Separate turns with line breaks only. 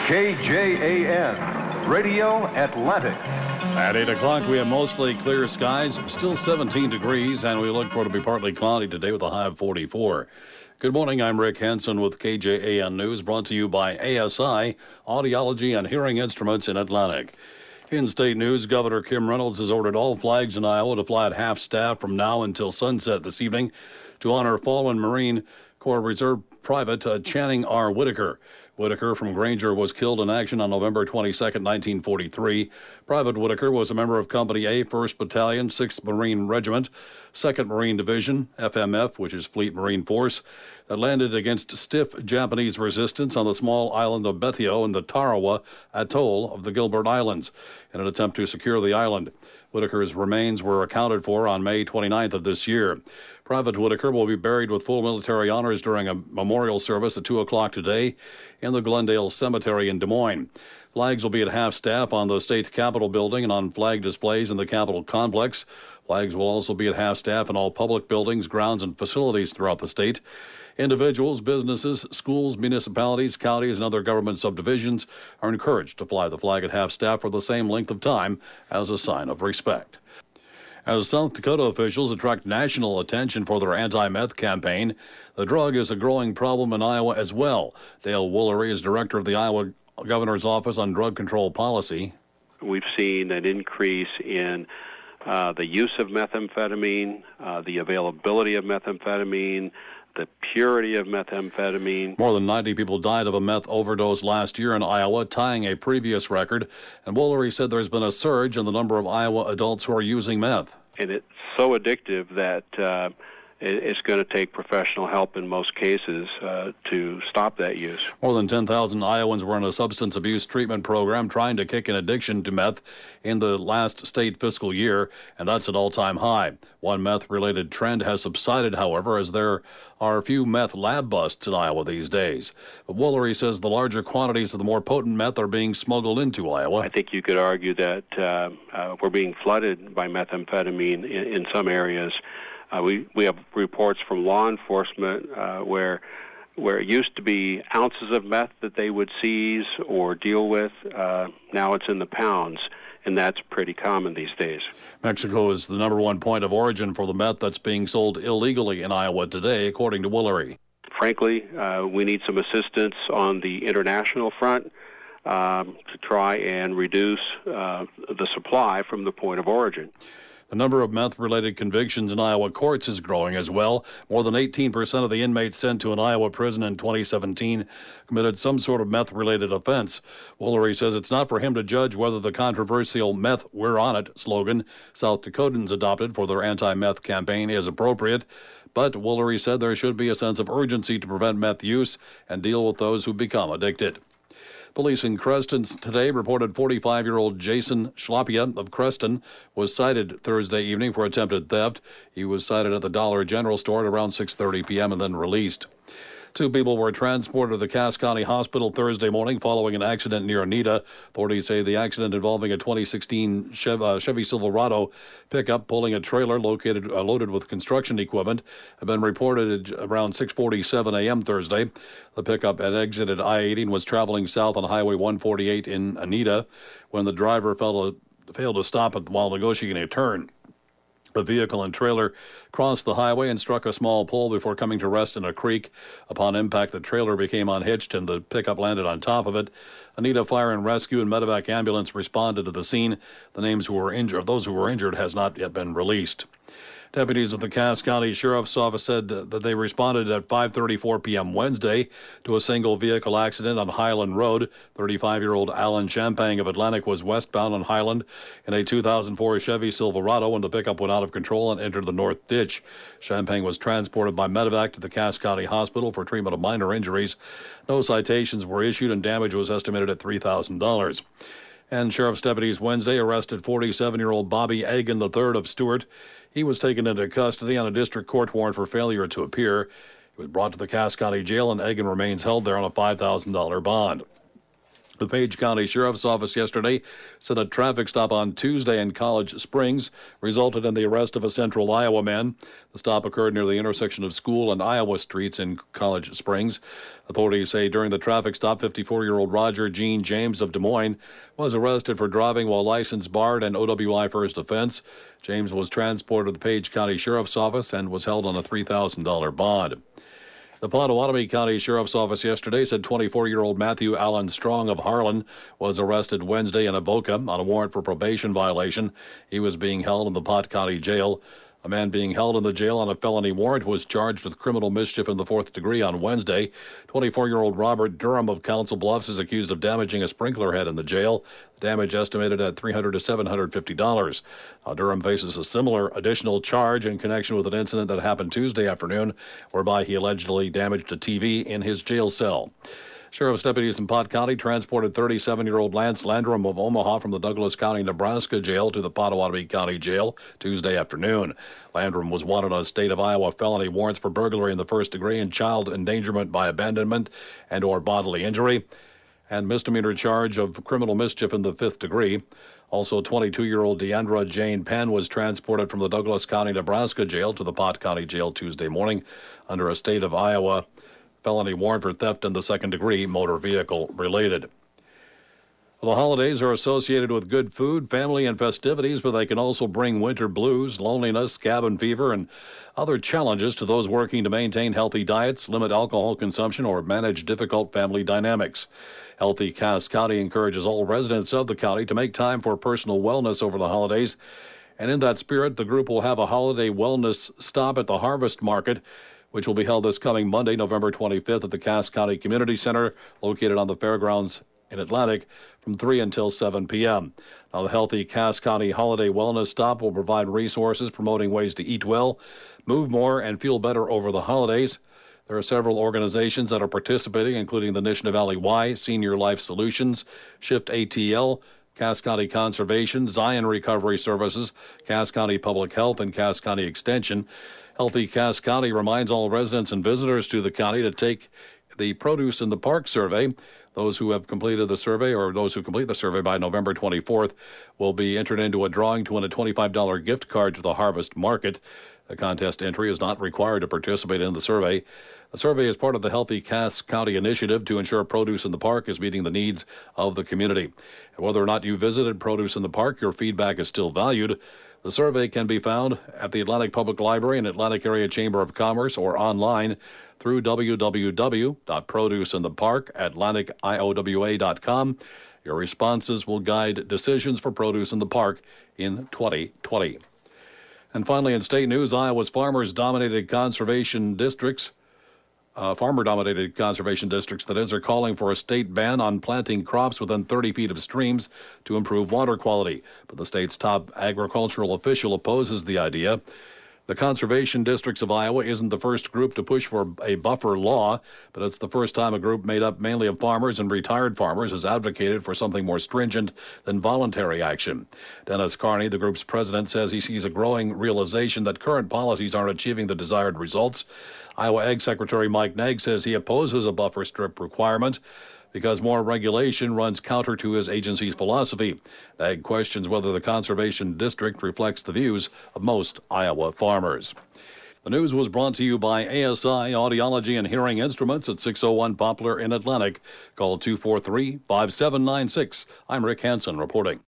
KJAN, Radio Atlantic.
At 8 o'clock, we have mostly clear skies, still 17 degrees, and we look for it to be partly cloudy today with a high of 44. Good morning, I'm Rick Hansen with KJAN News, brought to you by ASI, Audiology and Hearing Instruments in Atlantic. In state news, Governor Kim Reynolds has ordered all flags in Iowa to fly at half-staff from now until sunset this evening to honor fallen Marine Corps Reserve Private Channing R. Whitaker. Whitaker from Granger was killed in action on November 22, 1943. Private Whitaker was a member of Company A, 1st Battalion, 6th Marine Regiment, 2nd Marine Division, FMF, which is Fleet Marine Force, that landed against stiff Japanese resistance on the small island of Betio in the Tarawa Atoll of the Gilbert Islands in an attempt to secure the island. Whitaker's remains were accounted for on May 29th of this year. Private Whitaker will be buried with full military honors during a memorial service at 2 o'clock today in the Glendale Cemetery in Des Moines. Flags will be at half-staff on the state capitol building and on flag displays in the Capitol complex. Flags will also be at half-staff in all public buildings, grounds, and facilities throughout the state. Individuals, businesses, schools, municipalities, counties, and other government subdivisions are encouraged to fly the flag at half-staff for the same length of time as a sign of respect. As South Dakota officials attract national attention for their anti-meth campaign, the drug is a growing problem in Iowa as well. Dale Woolery is director of the Iowa Governor's Office on Drug Control Policy.
We've seen an increase in the use of methamphetamine, the availability of methamphetamine, the purity of methamphetamine.
More than 90 people died of a meth overdose last year in Iowa, tying a previous record. And Woolery said there's been a surge in the number of Iowa adults who are using meth.
And it's so addictive that it's going to take professional help in most cases to stop that use.
More than 10,000 Iowans were in a substance abuse treatment program trying to kick an addiction to meth in the last state fiscal year, and that's an all-time high. One meth-related trend has subsided, however, as there are a few meth lab busts in Iowa these days. But Woolery says the larger quantities of the more potent meth are being smuggled into Iowa.
I think you could argue that we're being flooded by methamphetamine in some areas. We have reports from law enforcement where it used to be ounces of meth that they would seize or deal with. Now it's in the pounds, and that's pretty common these days.
Mexico is the number one point of origin for the meth that's being sold illegally in Iowa today, according to Woolery.
Frankly, we need some assistance on the international front to try and reduce the supply from the point of origin.
The number of meth-related convictions in Iowa courts is growing as well. More than 18% of the inmates sent to an Iowa prison in 2017 committed some sort of meth-related offense. Woolery says it's not for him to judge whether the controversial "Meth, We're On It" slogan South Dakotans adopted for their anti-meth campaign is appropriate. But Woolery said there should be a sense of urgency to prevent meth use and deal with those who become addicted. Police in Creston today reported 45-year-old Jason Schlapia of Creston was cited Thursday evening for attempted theft. He was cited at the Dollar General store at around 6:30 p.m. and then released. Two people were transported to the Cass County Hospital Thursday morning following an accident near Anita. Authorities say the accident involving a 2016 Chevy Silverado pickup pulling a trailer loaded with construction equipment had been reported at around 6:47 a.m. Thursday. The pickup had exited I-80 and was traveling south on Highway 148 in Anita when the driver failed to stop while negotiating a turn. The vehicle and trailer crossed the highway and struck a small pole before coming to rest in a creek. Upon impact, the trailer became unhitched and the pickup landed on top of it. Anita Fire and Rescue and Medevac ambulance responded to the scene. The names of those who were injured has not yet been released. Deputies of the Cass County Sheriff's Office said that they responded at 5:34 p.m. Wednesday to a single vehicle accident on Highland Road. 35-year-old Alan Champagne of Atlantic was westbound on Highland in a 2004 Chevy Silverado when the pickup went out of control and entered the north ditch. Champagne was transported by Medevac to the Cass County Hospital for treatment of minor injuries. No citations were issued and damage was estimated at $3,000. And sheriff's deputies Wednesday arrested 47-year-old Bobby Agan III of Stewart. He was taken into custody on a district court warrant for failure to appear. He was brought to the Cass County Jail, and Agan remains held there on a $5,000 bond. The Page County Sheriff's Office yesterday said a traffic stop on Tuesday in College Springs resulted in the arrest of a Central Iowa man. The stop occurred near the intersection of School and Iowa Streets in College Springs. Authorities say during the traffic stop, 54-year-old Roger Gene James of Des Moines was arrested for driving while license barred and OWI first offense. James was transported to the Page County Sheriff's Office and was held on a $3,000 bond. The Pottawatomie County Sheriff's Office yesterday said 24-year-old Matthew Allen Strong of Harlan was arrested Wednesday in Avoca on a warrant for probation violation. He was being held in the Pot County Jail. A man being held in the jail on a felony warrant was charged with criminal mischief in the fourth degree on Wednesday. 24-year-old Robert Durham of Council Bluffs is accused of damaging a sprinkler head in the jail. The damage estimated at $300 to $750. Durham faces a similar additional charge in connection with an incident that happened Tuesday afternoon, whereby he allegedly damaged a TV in his jail cell. Sheriff's deputies in Pot County transported 37-year-old Lance Landrum of Omaha from the Douglas County, Nebraska jail to the Pottawatomie County Jail Tuesday afternoon. Landrum was wanted on state of Iowa felony warrants for burglary in the first degree and child endangerment by abandonment and or bodily injury, and misdemeanor charge of criminal mischief in the fifth degree. Also, 22-year-old Deandra Jane Penn was transported from the Douglas County, Nebraska jail to the Pot County Jail Tuesday morning under a state of Iowa felony warrant for theft in the second degree, motor vehicle related. The holidays are associated with good food, family, and festivities, but they can also bring winter blues, loneliness, cabin fever, and other challenges to those working to maintain healthy diets, limit alcohol consumption, or manage difficult family dynamics. Healthy Cass County encourages all residents of the county to make time for personal wellness over the holidays. And in that spirit, the group will have a holiday wellness stop at the Harvest Market, which will be held this coming Monday, November 25th at the Cass County Community Center, located on the fairgrounds in Atlantic, from 3 until 7 p.m. Now, the Healthy Cass County Holiday Wellness Stop will provide resources promoting ways to eat well, move more, and feel better over the holidays. There are several organizations that are participating, including the Nishnah Valley Y, Senior Life Solutions, Shift ATL, Cass County Conservation, Zion Recovery Services, Cass County Public Health, and Cass County Extension. Healthy Cass County reminds all residents and visitors to the county to take the Produce in the Park survey. Those who have completed the survey, or those who complete the survey by November 24th, will be entered into a drawing to win a $25 gift card to the Harvest Market. The contest entry is not required to participate in the survey. The survey is part of the Healthy Cass County initiative to ensure Produce in the Park is meeting the needs of the community. And whether or not you visited Produce in the Park, your feedback is still valued. The survey can be found at the Atlantic Public Library and Atlantic Area Chamber of Commerce or online through www.produceinthepark@atlanticiowa.com. Your responses will guide decisions for produce in the park in 2020. And finally, in state news, Iowa's farmer-dominated conservation districts, are calling for a state ban on planting crops within 30 feet of streams to improve water quality. But the state's top agricultural official opposes the idea. The conservation districts of Iowa isn't the first group to push for a buffer law, but it's the first time a group made up mainly of farmers and retired farmers has advocated for something more stringent than voluntary action. Dennis Carney, the group's president, says he sees a growing realization that current policies aren't achieving the desired results. Iowa Ag Secretary Mike Naig says he opposes a buffer strip requirement because more regulation runs counter to his agency's philosophy. Naig questions whether the conservation district reflects the views of most Iowa farmers. The news was brought to you by ASI Audiology and Hearing Instruments at 601 Poplar in Atlantic. Call 243-5796. I'm Rick Hansen reporting.